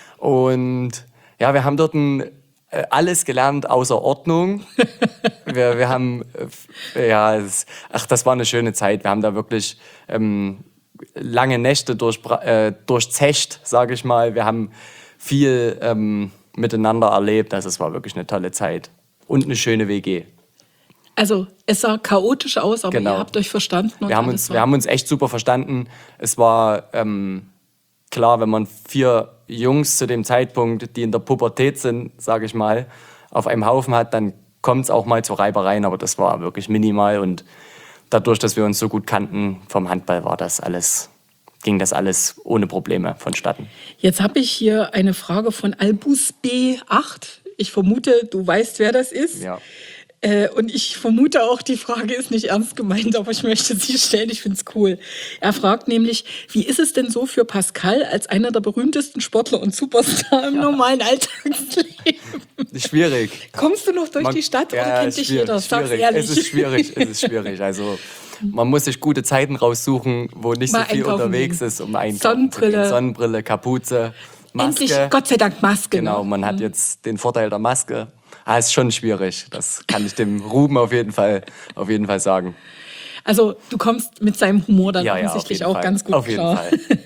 Speaker 3: Und ja, wir haben dort ein, äh, alles gelernt außer Ordnung. wir, wir haben, äh, ja, es, ach, das war eine schöne Zeit. Wir haben da wirklich ähm, lange Nächte durch, äh, durchzecht, sage ich mal. Wir haben viel ähm, miteinander erlebt. Also es war wirklich eine tolle Zeit. Und eine schöne W G.
Speaker 2: Also es sah chaotisch aus, aber
Speaker 3: Genau.
Speaker 2: ihr habt euch verstanden. Und
Speaker 3: Wir haben,
Speaker 2: alles
Speaker 3: uns,
Speaker 2: war-
Speaker 3: wir haben uns echt super verstanden. Es war ähm, klar, wenn man vier Jungs zu dem Zeitpunkt, die in der Pubertät sind, sage ich mal, auf einem Haufen hat, dann kommt es auch mal zu Reibereien, aber das war wirklich minimal. Und dadurch, dass wir uns so gut kannten vom Handball, war das alles, ging das alles ohne Probleme vonstatten.
Speaker 2: Jetzt habe ich hier eine Frage von Albus B acht. Ich vermute, du weißt, wer das ist.
Speaker 3: Ja.
Speaker 2: Äh, und ich vermute auch, die Frage ist nicht ernst gemeint, aber ich möchte sie stellen, ich finde es cool. Er fragt nämlich, wie ist es denn so für Pascal als einer der berühmtesten Sportler und Superstar im normalen Alltagsleben?
Speaker 3: Schwierig.
Speaker 2: Kommst du noch durch
Speaker 3: Man-
Speaker 2: die Stadt
Speaker 3: Ja,
Speaker 2: oder kennt
Speaker 3: ist
Speaker 2: dich
Speaker 3: schwierig,
Speaker 2: jeder? Sag's
Speaker 3: schwierig.
Speaker 2: ehrlich.
Speaker 3: Es ist schwierig, es ist schwierig. Also man muss sich gute Zeiten raussuchen, wo nicht
Speaker 2: Mal
Speaker 3: so viel
Speaker 2: einkaufen
Speaker 3: unterwegs
Speaker 2: gehen.
Speaker 3: ist, um einkaufen
Speaker 2: Sonnenbrille.
Speaker 3: zu gehen. Sonnenbrille, Kapuze, Maske.
Speaker 2: Endlich, Gott sei Dank, Maske.
Speaker 3: Genau,
Speaker 2: ne?
Speaker 3: man hat jetzt den Vorteil der Maske. Ah, ist schon schwierig. Das kann ich dem Ruben auf jeden Fall, auf jeden Fall sagen.
Speaker 2: Also du kommst mit seinem Humor dann
Speaker 3: Ja, ja,
Speaker 2: offensichtlich
Speaker 3: auf jeden
Speaker 2: auch
Speaker 3: Fall.
Speaker 2: ganz gut
Speaker 3: Auf jeden
Speaker 2: klar.
Speaker 3: Fall.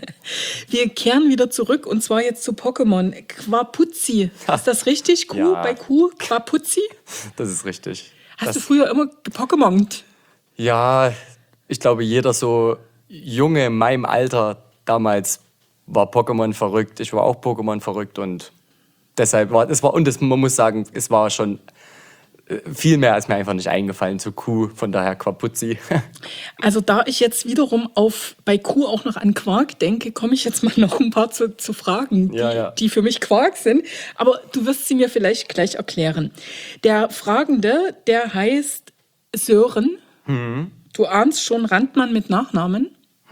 Speaker 2: Wir kehren wieder zurück und zwar jetzt zu Pokémon. Quapuzzi. Ist das richtig? Q
Speaker 3: Ja.
Speaker 2: bei Q? Quapuzzi?
Speaker 3: Das ist richtig.
Speaker 2: Hast
Speaker 3: das,
Speaker 2: du früher immer gepokémont?
Speaker 3: Ja, ich glaube, jeder so Junge in meinem Alter damals war Pokémon verrückt. Ich war auch Pokémon verrückt und deshalb war es war und es, man muss sagen, es war schon äh, viel mehr als mir einfach nicht eingefallen zu Q, von daher Quapuzzi.
Speaker 2: Also da ich jetzt wiederum auf bei Q auch noch an Quark denke, komme ich jetzt mal noch ein paar zu, zu Fragen, die,
Speaker 3: Ja, ja.
Speaker 2: die für mich Quark sind. Aber du wirst sie mir vielleicht gleich erklären. Der Fragende, der heißt Sören.
Speaker 3: Mhm.
Speaker 2: Du ahnst schon Randmann mit Nachnamen.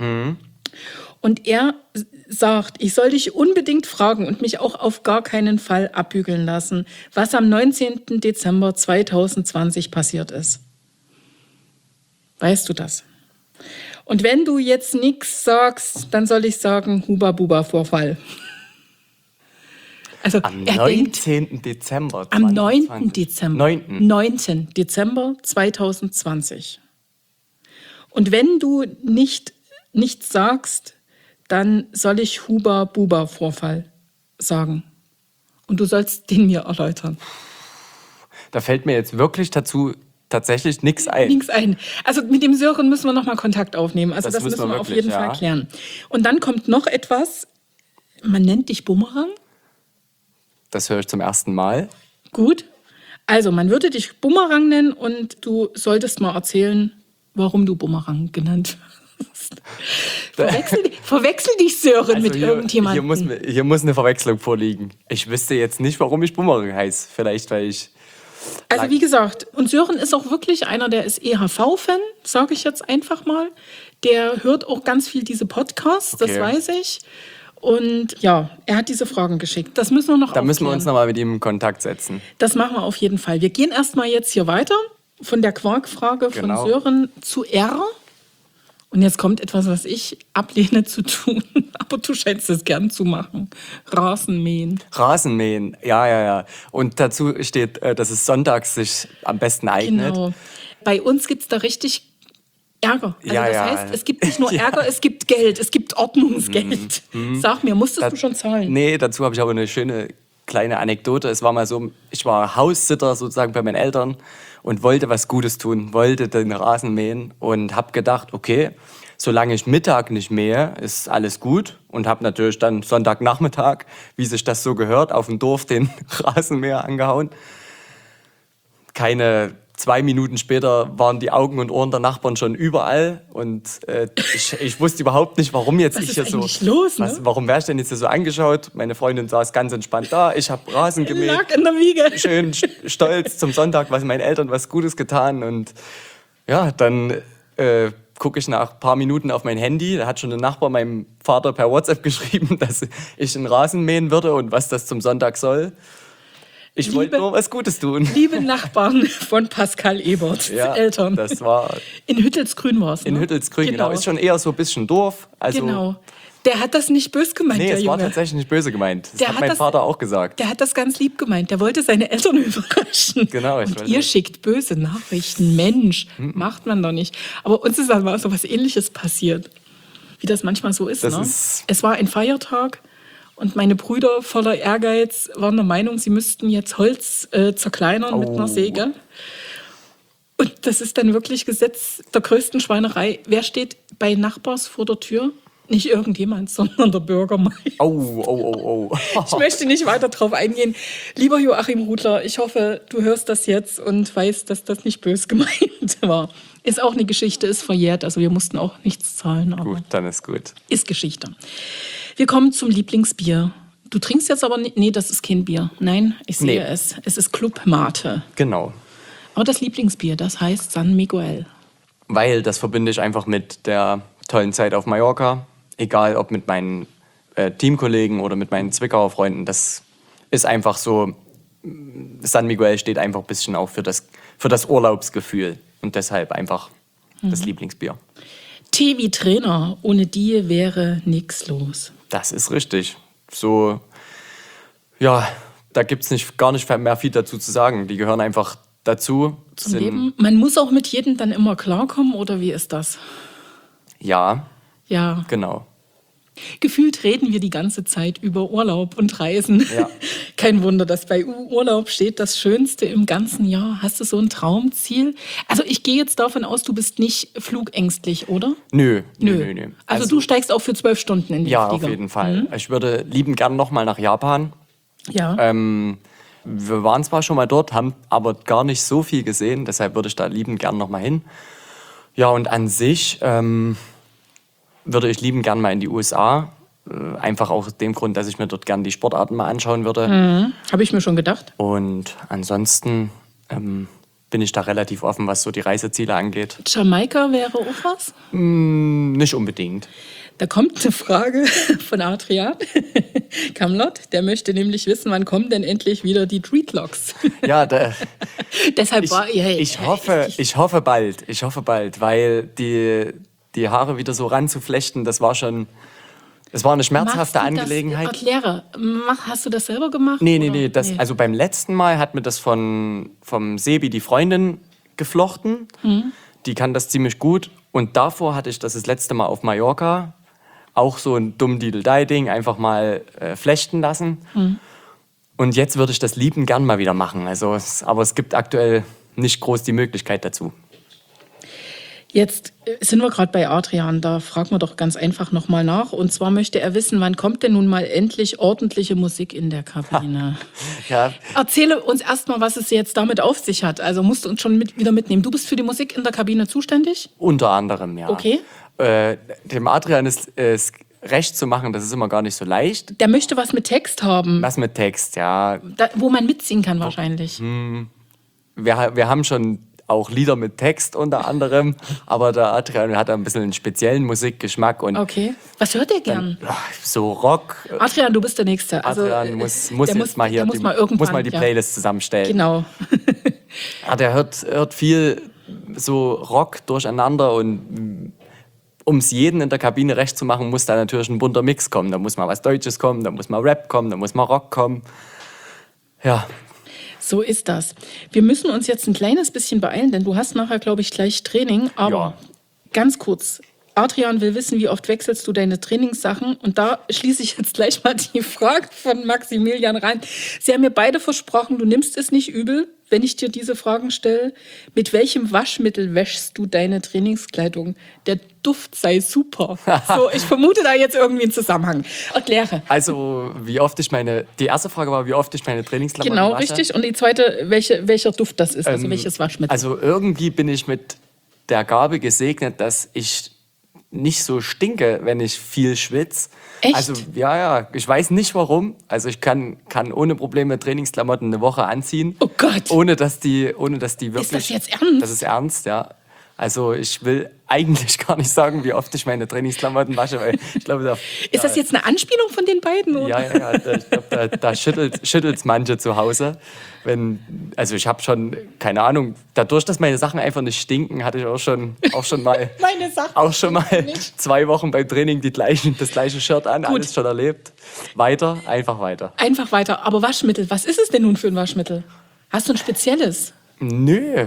Speaker 2: Und er s- sagt, ich soll dich unbedingt fragen und mich auch auf gar keinen Fall abbügeln lassen, was am neunzehnten Dezember zweitausendzwanzig passiert ist. Weißt du das? Und wenn du jetzt nichts sagst, dann soll ich sagen, Huba-Buba-Vorfall. Also
Speaker 3: Am
Speaker 2: er denkt,
Speaker 3: neunzehnten Dezember.
Speaker 2: am neunten
Speaker 3: zweitausendzwanzig.
Speaker 2: Dezember.
Speaker 3: neunten.
Speaker 2: neunten Dezember zweitausendzwanzig. Und wenn du nicht nichts sagst, dann soll ich Huba-Buba-Vorfall sagen. Und du sollst den mir erläutern.
Speaker 3: Da fällt mir jetzt wirklich dazu tatsächlich nichts ein.
Speaker 2: Links ein. Also mit dem Sören müssen wir nochmal Kontakt aufnehmen. Also das,
Speaker 3: Das
Speaker 2: müssen
Speaker 3: müssen
Speaker 2: wir
Speaker 3: wir
Speaker 2: auf
Speaker 3: wirklich,
Speaker 2: jeden
Speaker 3: ja.
Speaker 2: Fall klären. Und dann kommt noch etwas, man nennt dich Bumerang.
Speaker 3: Das höre ich zum ersten Mal.
Speaker 2: Gut. Also man würde dich Bumerang nennen und du solltest mal erzählen, warum du Bumerang genannt wirst. Verwechsel, verwechsel dich, Sören, mit
Speaker 3: Also hier,
Speaker 2: irgendjemandem.
Speaker 3: Hier muss, mir- hier muss eine Verwechslung vorliegen. Ich wüsste jetzt nicht, warum ich Bumerang heiße. Vielleicht, weil ich
Speaker 2: Also wie gesagt, und Sören ist auch wirklich einer, der ist E H V-Fan, sage ich jetzt einfach mal. Der hört auch ganz viel diese Podcasts,
Speaker 3: Okay.
Speaker 2: das weiß ich. Und ja, er hat diese Fragen geschickt. Das müssen wir noch
Speaker 3: Da müssen wir
Speaker 2: aufklären.
Speaker 3: uns nochmal mit ihm in Kontakt setzen.
Speaker 2: Das machen wir auf jeden Fall. Wir gehen erstmal jetzt hier weiter von der Quarkfrage
Speaker 3: Genau.
Speaker 2: von Sören zu R. Und jetzt kommt etwas, was ich ablehne zu tun. Aber du scheinst es gern zu machen. Rasenmähen.
Speaker 3: Rasenmähen, ja, ja, ja. Und dazu steht, äh, dass es sonntags sich am besten eignet.
Speaker 2: Genau. Bei uns gibt es da richtig Ärger. Also
Speaker 3: Ja,
Speaker 2: das
Speaker 3: ja.
Speaker 2: heißt, es gibt nicht nur
Speaker 3: Ja.
Speaker 2: Ärger, es gibt Geld, es gibt Ordnungsgeld. Sag mir, musstest du schon zahlen?
Speaker 3: Nee, dazu habe ich aber eine schöne kleine Anekdote. Es war mal so, ich war Haussitter sozusagen bei meinen Eltern und wollte was Gutes tun, wollte den Rasen mähen und habe gedacht, okay, solange ich Mittag nicht mähe, ist alles gut. Und habe natürlich dann Sonntagnachmittag, wie sich das so gehört, auf dem Dorf den Rasenmäher angehauen. Keine zwei Minuten später waren die Augen und Ohren der Nachbarn schon überall. Und äh, ich, ich wusste überhaupt nicht, warum jetzt
Speaker 2: Was
Speaker 3: ich
Speaker 2: ist
Speaker 3: hier so...
Speaker 2: eigentlich los, ne?
Speaker 3: was, warum wäre ich denn jetzt hier so angeschaut? Meine Freundin saß ganz entspannt da. Ich habe Rasen gemäht.
Speaker 2: Lag in der Wiege.
Speaker 3: Schön st- stolz zum Sonntag, was meinen Eltern was Gutes getan. Und ja, dann äh, gucke ich nach ein paar Minuten auf mein Handy. Da hat schon ein Nachbar meinem Vater per WhatsApp geschrieben, dass ich einen Rasen mähen würde und was das zum Sonntag soll. Ich
Speaker 2: Liebe-
Speaker 3: wollte nur was Gutes tun.
Speaker 2: Liebe Nachbarn von Pascal Ebert,
Speaker 3: Ja,
Speaker 2: Eltern.
Speaker 3: das war
Speaker 2: In Hüttelsgrün war es.
Speaker 3: in
Speaker 2: ne?
Speaker 3: Hüttelsgrün, genau. Ist schon eher so ein bisschen Dorf. Also,
Speaker 2: Genau. Der hat das nicht böse gemeint,
Speaker 3: Nee,
Speaker 2: der
Speaker 3: es war
Speaker 2: Junge.
Speaker 3: tatsächlich nicht böse gemeint. Das
Speaker 2: Der
Speaker 3: hat
Speaker 2: hat
Speaker 3: mein
Speaker 2: das-
Speaker 3: Vater auch gesagt.
Speaker 2: Der hat das ganz lieb gemeint. Der wollte seine Eltern überraschen.
Speaker 3: Genau, ich
Speaker 2: Und
Speaker 3: weiß
Speaker 2: ihr
Speaker 3: nicht.
Speaker 2: schickt böse Nachrichten. Mensch, macht man doch nicht. Aber uns ist aber so was Ähnliches passiert. Wie das manchmal so ist.
Speaker 3: Das
Speaker 2: ne?
Speaker 3: ist-
Speaker 2: Es war ein Feiertag und meine Brüder voller Ehrgeiz waren der Meinung, sie müssten jetzt Holz äh, zerkleinern mit einer
Speaker 3: Oh.
Speaker 2: Säge. Und das ist dann wirklich Gesetz der größten Schweinerei. Wer steht bei Nachbars vor der Tür? Nicht irgendjemand, sondern der Bürgermeister.
Speaker 3: Oh, oh, oh, oh.
Speaker 2: Ich möchte nicht weiter drauf eingehen. Lieber Joachim Rudler, ich hoffe, du hörst das jetzt und weißt, dass das nicht böse gemeint war. Ist auch eine Geschichte, ist verjährt, also wir mussten auch nichts zahlen, aber
Speaker 3: Gut, dann ist gut.
Speaker 2: ist Geschichte. Wir kommen zum Lieblingsbier. Du trinkst jetzt aber nicht, nee, das ist kein Bier. Nein, ich sehe
Speaker 3: Nee.
Speaker 2: es. Es ist Club Mate.
Speaker 3: Genau.
Speaker 2: Aber das Lieblingsbier, das heißt San Miguel.
Speaker 3: Weil das verbinde ich einfach mit der tollen Zeit auf Mallorca. Egal ob mit meinen äh, Teamkollegen oder mit meinen Zwickauer Freunden. Das ist einfach so, San Miguel steht einfach ein bisschen auch für das, für das Urlaubsgefühl. Und deshalb einfach das Lieblingsbier.
Speaker 2: Tee wie Trainer, ohne die wäre nichts los.
Speaker 3: Das ist richtig. So, ja, da gibt es nicht, gar nicht mehr viel dazu zu sagen. Die gehören einfach dazu.
Speaker 2: Zum Leben. Man muss auch mit jedem dann immer klarkommen, oder wie ist das?
Speaker 3: Ja,
Speaker 2: Ja,
Speaker 3: genau.
Speaker 2: gefühlt reden wir die ganze Zeit über Urlaub und Reisen.
Speaker 3: Ja.
Speaker 2: Kein Wunder, dass bei Urlaub steht das Schönste im ganzen Jahr. Hast du so ein Traumziel? Also ich gehe jetzt davon aus, du bist nicht flugängstlich, oder?
Speaker 3: Nö, nö, nö. nö.
Speaker 2: Also, du steigst auch für zwölf Stunden in die
Speaker 3: Ja,
Speaker 2: Flieger.
Speaker 3: auf jeden Fall. Ich würde liebend gern nochmal nach Japan.
Speaker 2: Ja.
Speaker 3: Ähm, wir waren zwar schon mal dort, haben aber gar nicht so viel gesehen, deshalb würde ich da liebend gern nochmal hin. Ja, und an sich ähm, würde ich liebend gern mal in die U S A. Äh, einfach auch aus dem Grund, dass ich mir dort gern die Sportarten mal anschauen würde.
Speaker 2: Mhm. Habe ich mir schon gedacht.
Speaker 3: Und ansonsten ähm, bin ich da relativ offen, was so die Reiseziele angeht.
Speaker 2: Jamaika wäre auch was?
Speaker 3: Hm, nicht unbedingt.
Speaker 2: Da kommt eine Frage von Adrian Kamlott. Der möchte nämlich wissen, wann kommen denn endlich wieder die Dreadlocks?
Speaker 3: Ja, da,
Speaker 2: Deshalb
Speaker 3: ich,
Speaker 2: war ja,
Speaker 3: ich, hoffe, ich hoffe bald. Ich hoffe bald, weil die, die Haare wieder so ranzuflechten, das war schon, das war eine schmerzhafte
Speaker 2: Machst du
Speaker 3: Angelegenheit.
Speaker 2: Das, erkläre, mach, hast du das selber gemacht?
Speaker 3: Nee, nee,
Speaker 2: oder?
Speaker 3: nee, das, also beim letzten Mal hat mir das von, vom Sebi die Freundin geflochten.
Speaker 2: Mhm.
Speaker 3: Die kann das ziemlich gut. Und davor hatte ich das das letzte Mal auf Mallorca. Auch so ein dumm Diedeldei-Ding, einfach mal äh, flechten lassen.
Speaker 2: Mhm.
Speaker 3: Und jetzt würde ich das lieben gern mal wieder machen. Also, es, aber es gibt aktuell nicht groß die Möglichkeit dazu.
Speaker 2: Jetzt sind wir gerade bei Adrian, da fragen wir doch ganz einfach nochmal nach. Und zwar möchte er wissen, wann kommt denn nun mal endlich ordentliche Musik in der Kabine?
Speaker 3: Ja,
Speaker 2: Erzähle uns erstmal, was es jetzt damit auf sich hat. Also musst du uns schon mit, wieder mitnehmen. Du bist für die Musik in der Kabine zuständig?
Speaker 3: unter anderem, ja.
Speaker 2: Okay.
Speaker 3: Äh, dem Adrian ist, ist recht zu machen, das ist immer gar nicht so leicht.
Speaker 2: Der möchte was mit Text haben,
Speaker 3: Was mit Text, ja.
Speaker 2: da, wo man mitziehen kann wahrscheinlich.
Speaker 3: wir, wir haben schon auch Lieder mit Text unter anderem, aber der Adrian hat ein bisschen einen speziellen Musikgeschmack. Und
Speaker 2: okay. Was hört ihr gern?
Speaker 3: dann, so Rock.
Speaker 2: Adrian, du bist der Nächste. Also,
Speaker 3: Adrian muss, muss
Speaker 2: der
Speaker 3: jetzt
Speaker 2: muss,
Speaker 3: mal hier
Speaker 2: muss
Speaker 3: die,
Speaker 2: mal,
Speaker 3: muss mal die Playlist ja. zusammenstellen.
Speaker 2: Genau.
Speaker 3: Ja, der hört, hört viel so Rock durcheinander und um es jeden in der Kabine recht zu machen, muss da natürlich ein bunter Mix kommen. Da muss mal was Deutsches kommen, da muss mal Rap kommen, da muss mal Rock kommen. Ja.
Speaker 2: So ist das. Wir müssen uns jetzt ein kleines bisschen beeilen, denn du hast nachher, glaube ich, gleich Training. Aber
Speaker 3: ja.
Speaker 2: ganz kurz, Adrian will wissen, wie oft wechselst du deine Trainingssachen? Und da schließe ich jetzt gleich mal die Frage von Maximilian rein. Sie haben mir beide versprochen, du nimmst es nicht übel, wenn ich dir diese Fragen stelle. Mit welchem Waschmittel wäschst du deine Trainingskleidung? Der Duft sei super. So, ich vermute da jetzt irgendwie einen Zusammenhang. Erkläre.
Speaker 3: Also, wie oft ich meine, die erste Frage war, wie oft ich meine Trainingsklamotten
Speaker 2: Genau,
Speaker 3: wasche.
Speaker 2: richtig. Und die zweite, welche, welcher Duft das ist, also
Speaker 3: Ähm,
Speaker 2: welches Waschmittel.
Speaker 3: Also irgendwie bin ich mit der Gabe gesegnet, dass ich nicht so stinke, wenn ich viel schwitze.
Speaker 2: Echt?
Speaker 3: Also ja, ja, ich weiß nicht warum. Also ich kann, kann ohne Probleme Trainingsklamotten eine Woche anziehen.
Speaker 2: Oh Gott.
Speaker 3: Ohne dass die, ohne dass die wirklich...
Speaker 2: Ist das jetzt ernst?
Speaker 3: Das ist ernst, ja. Also ich will eigentlich gar nicht sagen, wie oft ich meine Trainingsklamotten wasche, weil ich glaube, da...
Speaker 2: Ist das jetzt eine Anspielung von den beiden? Oder?
Speaker 3: Ja, ja, ja. Da, ich glaube, da, da schüttelt es manche zu Hause. Wenn, also ich habe schon, keine Ahnung, dadurch, dass meine Sachen einfach nicht stinken, hatte ich auch schon, auch schon mal,
Speaker 2: Meine Sachen
Speaker 3: auch schon mal
Speaker 2: nicht.
Speaker 3: zwei Wochen beim Training die gleichen, das gleiche Shirt an,
Speaker 2: Gut.
Speaker 3: alles schon erlebt. Weiter, einfach weiter.
Speaker 2: Einfach weiter. Aber Waschmittel, was ist es denn nun für ein Waschmittel? Hast du ein spezielles?
Speaker 3: Nö.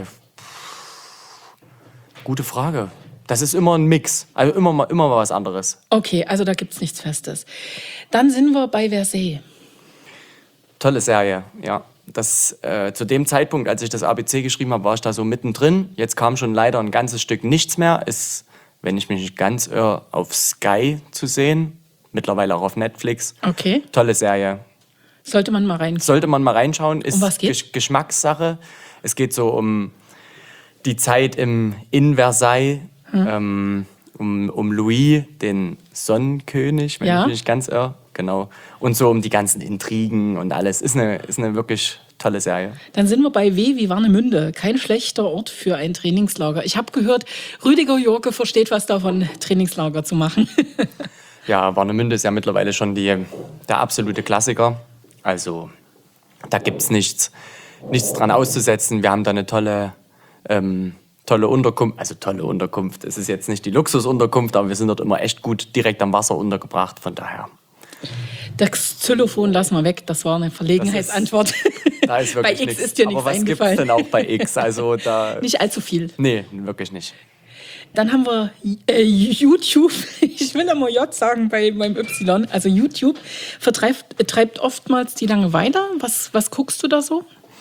Speaker 3: Gute Frage. Das ist immer ein Mix. Also immer mal, immer mal was anderes.
Speaker 2: Okay, also da gibt es nichts Festes. Dann sind wir bei Versailles.
Speaker 3: Tolle Serie, ja. Das, äh, zu dem Zeitpunkt, als ich das A B C geschrieben habe, war ich da so mittendrin. Jetzt kam schon leider ein ganzes Stück nichts mehr. Ist, wenn ich mich nicht ganz irre, auf Sky zu sehen. Mittlerweile auch auf Netflix.
Speaker 2: Okay.
Speaker 3: Tolle Serie.
Speaker 2: Sollte man mal rein.
Speaker 3: Sollte man mal reinschauen. Ist
Speaker 2: Um was geht's?
Speaker 3: Gesch- Geschmackssache. Es geht so um die Zeit im, in Versailles. Hm. Ähm, um, um Louis, den Sonnenkönig, wenn
Speaker 2: Ja.
Speaker 3: ich mich nicht ganz irre. Genau. Und so um die ganzen Intrigen und alles. Ist eine, ist eine wirklich tolle Serie.
Speaker 2: Dann sind wir bei W wie Warnemünde. Kein schlechter Ort für ein Trainingslager. Ich habe gehört, Rüdiger Jurke versteht was davon, Trainingslager zu machen.
Speaker 3: Ja, Warnemünde ist ja mittlerweile schon die, der absolute Klassiker. Also da gibt es nichts, nichts dran auszusetzen. Wir haben da eine tolle, ähm, tolle Unterkunft. Also tolle Unterkunft. Es ist jetzt nicht die Luxusunterkunft, aber wir sind dort immer echt gut direkt am Wasser untergebracht. Von daher.
Speaker 2: Das Xylophon lassen wir weg. Das war eine Verlegenheitsantwort.
Speaker 3: Da ist wirklich
Speaker 2: bei X
Speaker 3: nichts.
Speaker 2: ist dir nichts
Speaker 3: Aber was gibt es
Speaker 2: eingefallen.
Speaker 3: denn auch bei X? Also da,
Speaker 2: Nicht allzu viel.
Speaker 3: nee, wirklich nicht.
Speaker 2: Dann haben wir äh, YouTube. Ich will immer J sagen bei meinem Y. Also YouTube vertreibt, treibt oftmals die Langeweile. Was, was guckst du da so?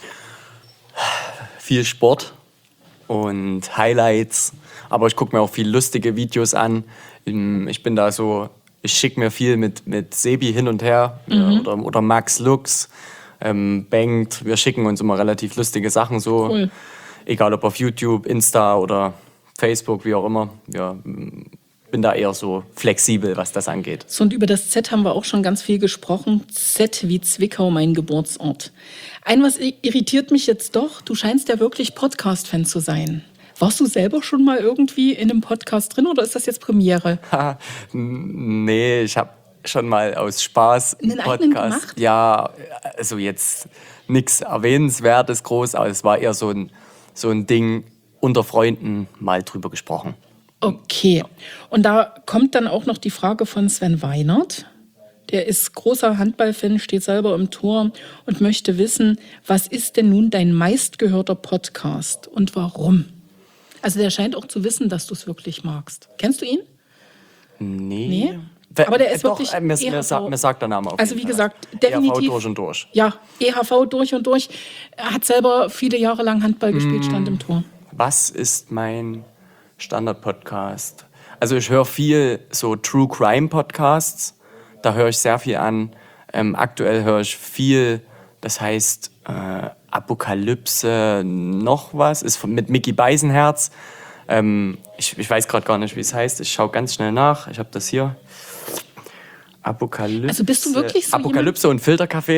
Speaker 3: Viel Sport und Highlights. Aber ich gucke mir auch viel lustige Videos an. Ich bin da so, ich schicke mir viel mit, mit Sebi hin und her
Speaker 2: Mhm.
Speaker 3: oder, oder Max Lux, ähm, Bengt. Wir schicken uns immer relativ lustige Sachen so.
Speaker 2: Cool.
Speaker 3: Egal ob auf YouTube, Insta oder Facebook, wie auch immer. Ja, bin da eher so flexibel, was das angeht.
Speaker 2: So, und über das Z haben wir auch schon ganz viel gesprochen. Z wie Zwickau, mein Geburtsort. Ein was irritiert mich jetzt doch, du scheinst ja wirklich Podcast-Fan zu sein. Warst du selber schon mal irgendwie in einem Podcast drin oder ist das jetzt Premiere?
Speaker 3: Ha, nee, ich habe schon mal aus Spaß
Speaker 2: Einen eigenen gemacht?
Speaker 3: Ja, also jetzt nichts Erwähnenswertes groß, aber es war eher so ein, so ein Ding, unter Freunden mal drüber gesprochen.
Speaker 2: Okay. Und da kommt dann auch noch die Frage von Sven Weinert. Der ist großer Handballfan, steht selber im Tor und möchte wissen, was ist denn nun dein meistgehörter Podcast und warum? Also der scheint auch zu wissen, dass du es wirklich magst. Kennst du ihn?
Speaker 3: Nee.
Speaker 2: Nee? Aber der ist
Speaker 3: Doch,
Speaker 2: wirklich
Speaker 3: äh, mir,
Speaker 2: E H V.
Speaker 3: mir, sagt, mir sagt der Name auf
Speaker 2: Also
Speaker 3: jeden
Speaker 2: wie
Speaker 3: Fall.
Speaker 2: gesagt, definitiv.
Speaker 3: E H V durch und durch.
Speaker 2: Ja, E H V durch und durch. Er hat selber viele Jahre lang Handball gespielt, stand im Tor.
Speaker 3: Was ist mein Standard-Podcast? Also ich höre viel so True Crime Podcasts. Da höre ich sehr viel an. Ähm, aktuell höre ich viel, das heißt äh, Apokalypse, noch was, ist von, mit Micky Beisenherz. Ähm, ich, ich weiß gerade gar nicht, wie es heißt. Ich schaue ganz schnell nach. Ich habe das hier. Apokalypse.
Speaker 2: Also bist du wirklich so
Speaker 3: Apokalypse und Filterkaffee.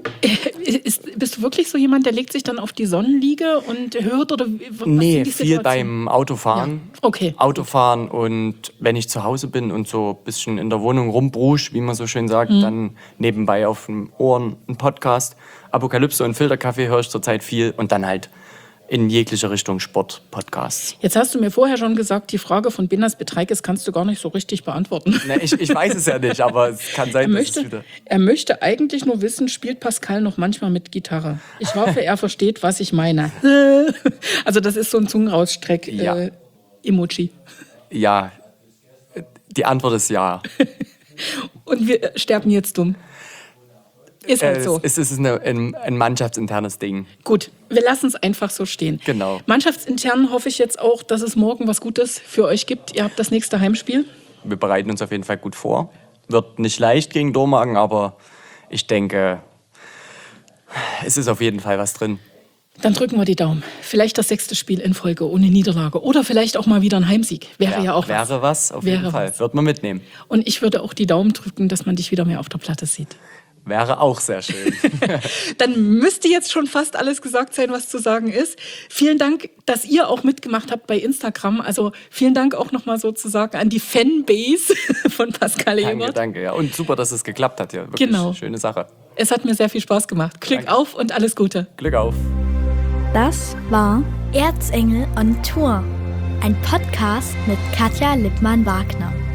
Speaker 2: Ist, bist du wirklich so jemand, der legt sich dann auf die Sonnenliege und hört oder was
Speaker 3: Nee,
Speaker 2: sind die
Speaker 3: viel
Speaker 2: Situationen?
Speaker 3: beim Autofahren.
Speaker 2: Ja. Okay.
Speaker 3: Autofahren und wenn ich zu Hause bin und so ein bisschen in der Wohnung rumbrusch, wie man so schön sagt,
Speaker 2: Mhm.
Speaker 3: dann nebenbei auf den Ohren ein Podcast. Apokalypse und Filterkaffee höre ich zurzeit viel und dann halt in jeglicher Richtung Sport-Podcasts.
Speaker 2: Jetzt hast du mir vorher schon gesagt, die Frage von Benas Betreikes kannst du gar nicht so richtig beantworten.
Speaker 3: Ne, ich, ich weiß es ja nicht, aber es kann sein,
Speaker 2: Er
Speaker 3: dass
Speaker 2: möchte,
Speaker 3: es wieder...
Speaker 2: er möchte eigentlich nur wissen, spielt Pascal noch manchmal mit Gitarre? Ich hoffe, er versteht, was ich meine. Also das ist so ein Zungenrausstreck-Emoji.
Speaker 3: Ja. ja, die Antwort ist ja.
Speaker 2: Und wir sterben jetzt dumm. Ist halt
Speaker 3: Äh,
Speaker 2: so.
Speaker 3: Es, es ist eine, ein, ein mannschaftsinternes Ding.
Speaker 2: Gut, wir lassen es einfach so stehen.
Speaker 3: Genau.
Speaker 2: Mannschaftsintern hoffe ich jetzt auch, dass es morgen was Gutes für euch gibt. Ihr habt das nächste Heimspiel.
Speaker 3: Wir bereiten uns auf jeden Fall gut vor. Wird nicht leicht gegen Dormagen, aber ich denke, es ist auf jeden Fall was drin.
Speaker 2: Dann drücken wir die Daumen. Vielleicht das sechste Spiel in Folge ohne Niederlage. Oder vielleicht auch mal wieder ein Heimsieg. Wäre ja, ja auch was.
Speaker 3: Wäre was, auf
Speaker 2: Wäre
Speaker 3: jeden Fall.
Speaker 2: was.
Speaker 3: Wird man mitnehmen.
Speaker 2: Und ich würde auch die Daumen drücken, dass man dich wieder mehr auf der Platte sieht.
Speaker 3: Wäre auch sehr schön.
Speaker 2: Dann müsste jetzt schon fast alles gesagt sein, was zu sagen ist. Vielen Dank, dass ihr auch mitgemacht habt bei Instagram. Also vielen Dank auch nochmal sozusagen an die Fanbase von Pascal
Speaker 3: Danke,
Speaker 2: Ebert.
Speaker 3: danke. Ja. Und super, dass es geklappt hat. Ja, wirklich
Speaker 2: Genau.
Speaker 3: Schöne Sache.
Speaker 2: Es hat mir sehr viel Spaß gemacht. Glück
Speaker 3: Danke.
Speaker 2: auf und alles Gute.
Speaker 3: Glück auf.
Speaker 1: Das war Erzengel on Tour, ein Podcast mit Katja Lippmann-Wagner.